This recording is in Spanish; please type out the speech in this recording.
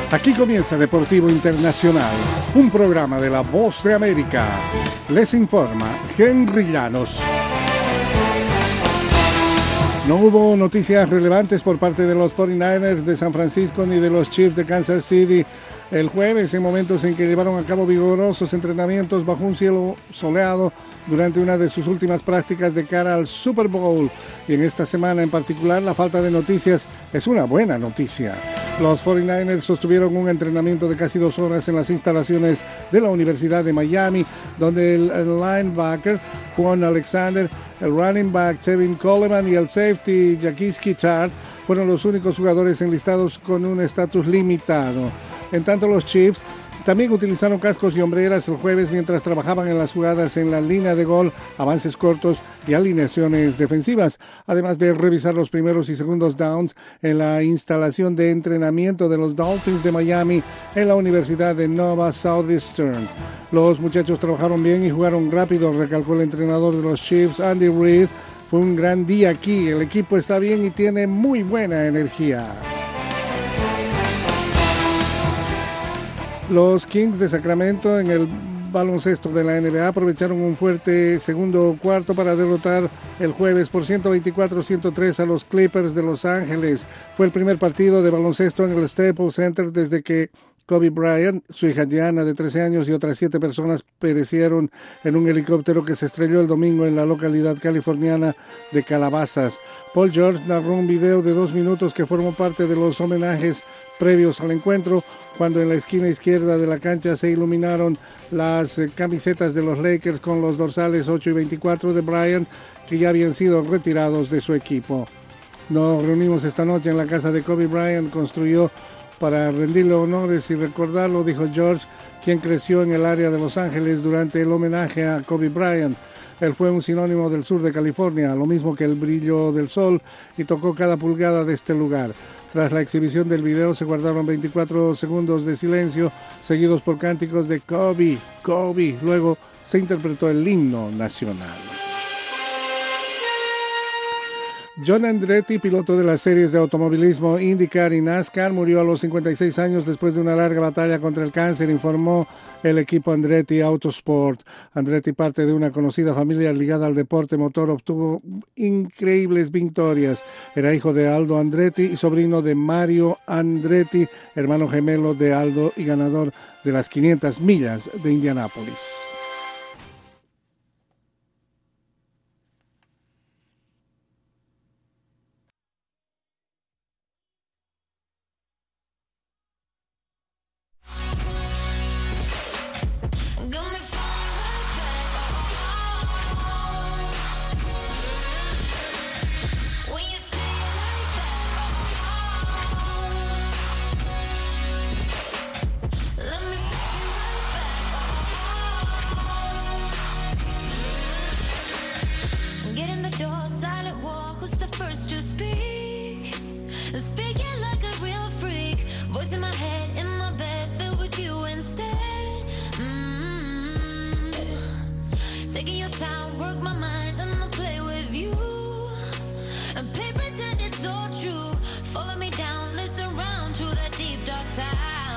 Aquí comienza Deportivo Internacional, un programa de La Voz de América. Les informa Henry Llanos. No hubo noticias relevantes por parte de los 49ers de San Francisco ni de los Chiefs de Kansas City el jueves, en momentos en que llevaron a cabo vigorosos entrenamientos bajo un cielo soleado durante una de sus últimas prácticas de cara al Super Bowl. Y en esta semana en particular, la falta de noticias es una buena noticia. Los 49ers sostuvieron un entrenamiento de casi 2 horas en las instalaciones de la Universidad de Miami, donde el linebacker Quan Alexander, el running back Tevin Coleman y el safety Jaquiski Tartt fueron los únicos jugadores enlistados con un estatus limitado. En tanto, los Chiefs también utilizaron cascos y hombreras el jueves mientras trabajaban en las jugadas en la línea de gol, avances cortos y alineaciones defensivas, además de revisar los primeros y segundos downs en la instalación de entrenamiento de los Dolphins de Miami en la Universidad de Nova Southeastern. Los muchachos trabajaron bien y jugaron rápido, recalcó el entrenador de los Chiefs, Andy Reid. Fue un gran día aquí, el equipo está bien y tiene muy buena energía. Los Kings de Sacramento en el baloncesto de la NBA aprovecharon un fuerte segundo cuarto para derrotar el jueves por 124-103 a los Clippers de Los Ángeles. Fue el primer partido de baloncesto en el Staples Center desde que Kobe Bryant, su hija Gianna de 13 años y otras 7 personas perecieron en un helicóptero que se estrelló el domingo en la localidad californiana de Calabazas. Paul George narró un video de 2 minutos que formó parte de los homenajes previos al encuentro, cuando en la esquina izquierda de la cancha se iluminaron las camisetas de los Lakers con los dorsales 8 y 24 de Bryant, que ya habían sido retirados de su equipo. Nos reunimos esta noche en la casa de Kobe Bryant, construyó para rendirle honores y recordarlo, dijo George, quien creció en el área de Los Ángeles durante el homenaje a Kobe Bryant. Él fue un sinónimo del sur de California, lo mismo que el brillo del sol, y tocó cada pulgada de este lugar. Tras la exhibición del video se guardaron 24 segundos de silencio, seguidos por cánticos de Kobe, Kobe. Luego se interpretó el himno nacional. John Andretti, piloto de las series de automovilismo IndyCar y NASCAR, murió a los 56 años después de una larga batalla contra el cáncer, informó el equipo Andretti Autosport. Andretti, parte de una conocida familia ligada al deporte motor, obtuvo increíbles victorias. Era hijo de Aldo Andretti y sobrino de Mario Andretti, hermano gemelo de Aldo y ganador de las 500 millas de Indianápolis. Follow me down, listen round to that deep dark side.